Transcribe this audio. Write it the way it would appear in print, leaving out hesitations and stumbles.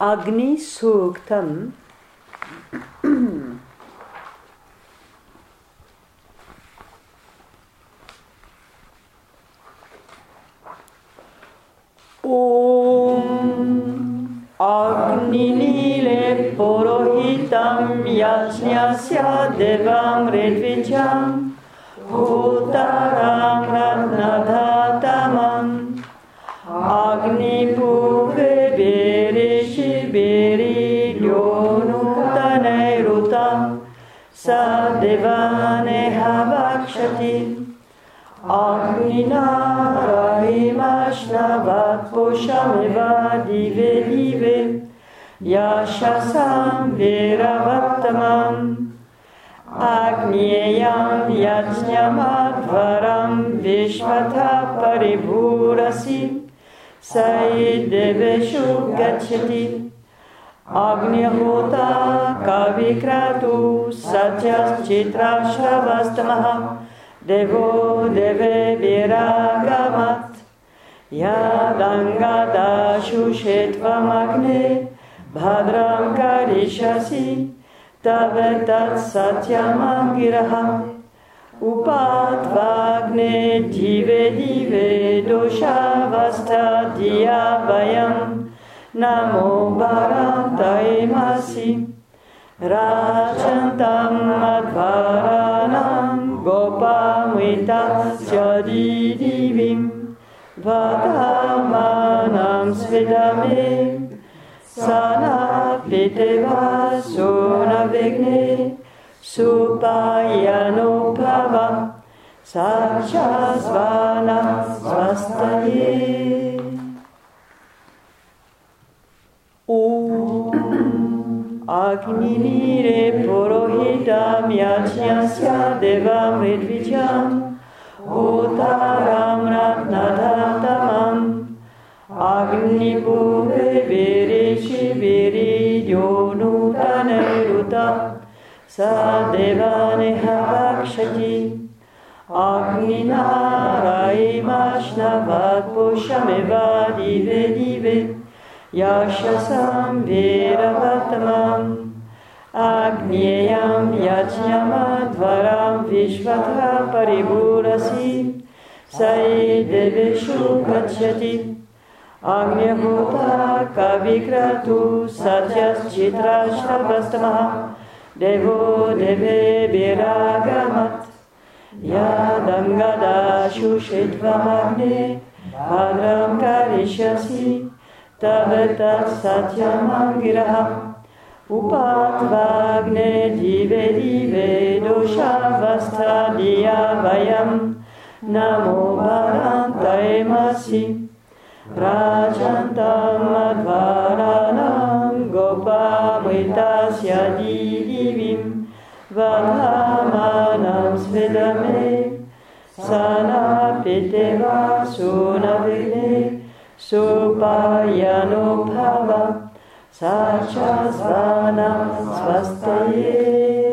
Agni Suktam. Om Agni Nile Porohitam Yajnasya Devam Redvicham Uttaram Ratnadhatamam Agni Puve Berishi Beri Lyonutane Rutam Sadevane Havakshati Agninarahimashnavat Poshameva Dive Dive Yashasam Veravattamam Agneyam Yajnamadvaram Vishvata Paribhurasi Saideveshu Gacchati Agnihuta Kavikratu Satyas Chitrashravastamaha Devo deve viragamat Yadangadashu shetvamagne Bhadram karishasi Tavetat satyamangiraha Upatvagne dive dive doshavasta diyavayam Namo bharantaimasi Rajantam advaranam Gopamritasya didivim Vadamanam svedame Sanapiteva sunavigne Supayanopava Sachasvana svastaye Agni Nire Porohitam Yajnasya Devam Redvicham Uttaram Ratnadhatamam Agni Puve Berishi Beri Yonutane Rutam Sadevane Havakshati Agni Narahimashnavat Poshameva Dive Dive Yashasam Veravattamam Agneyam Yajnamadvaram Vishvata Paribhurasi Saideveshu Gacchati Agnihuta Kavikratu Satyas Chitrashravastamaha Devo Deve Viragamat Yadangadashu Shetvamagne Bhadram Karishyasi Tavetat satyamangiraha Upatvagne dive dive doshavasta diyavayam Namo bharantaimasi Rajantam advaranam Gopamritasya didivim Vadhamanam svedame Sanapiteva sunavigne Supayanopava Sachasvana svastaye